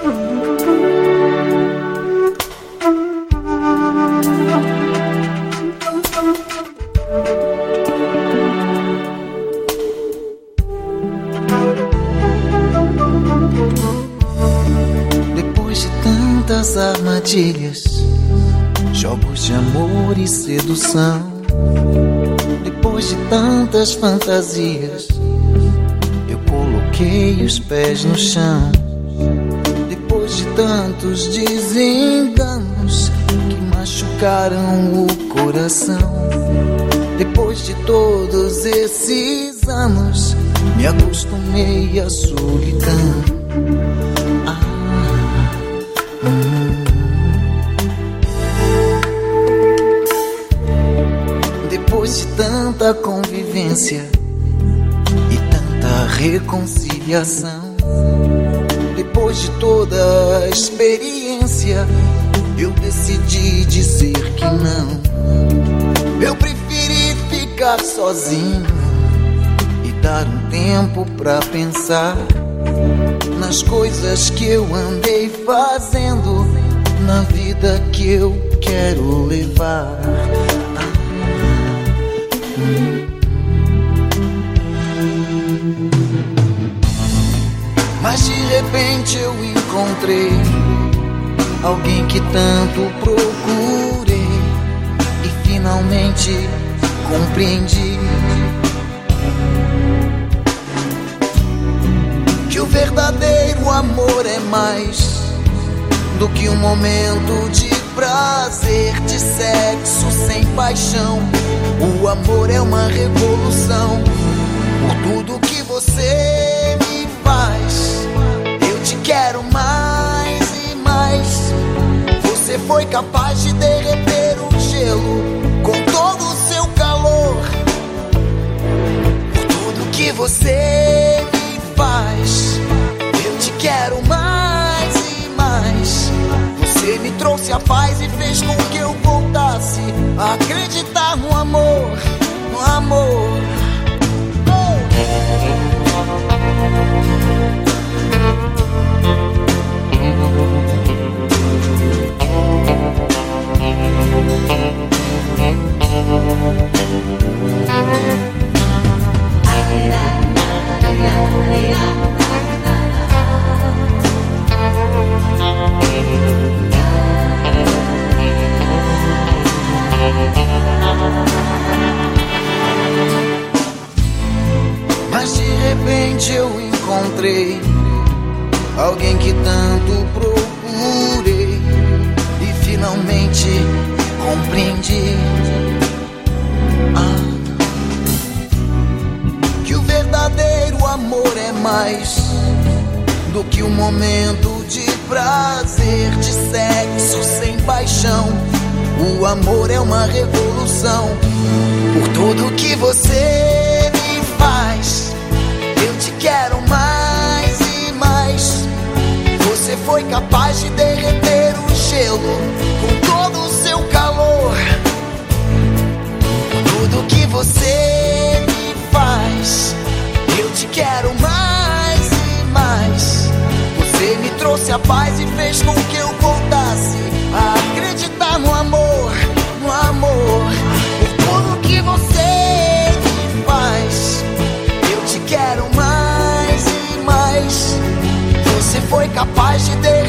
Depois de tantas armadilhas, jogos de amor e sedução, depois de tantas fantasias, eu coloquei os pés no chão. Depois de tantos desenganos que machucaram o coração, depois de todos esses anos, me acostumei à solidão. Depois de tanta convivência e tanta reconciliação, depois de toda a experiência, eu decidi dizer que não. Eu preferi ficar sozinho e dar um tempo pra pensar nas coisas que eu andei fazendo, na vida que eu quero levar. Mas de repente eu encontrei alguém que tanto procurei e finalmente compreendi que o verdadeiro amor é mais do que um momento de prazer, de sexo sem paixão. O amor é uma revolução. Por tudo que você me faz, eu te quero mais e mais. Você foi capaz de derreter o gelo com todo o seu calor. Por tudo que você me faz, eu te quero mais e mais. Você me trouxe a paz e fez com que eu voltasse a acreditar no amor, no amor. Mas de repente eu encontrei alguém que tanto procurei e finalmente compreendi que o verdadeiro amor é mais do que um momento de prazer, de sexo sem paixão. O amor é uma revolução. Por tudo que você me faz, eu te quero mais e mais. Você foi capaz de derreter o gelo com todo o seu calor. Por tudo que você me faz, eu te quero mais e mais. Você me trouxe a paz e fez com que eu voltasse a acreditar no amor, no amor. Por tudo que você me faz, eu te quero mais e mais. Você foi capaz de